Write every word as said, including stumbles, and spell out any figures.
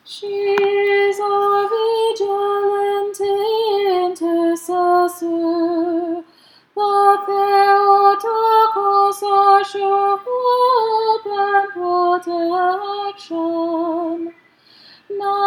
She is our vigilant intercessor, the Theotokos, our sure hope and protection.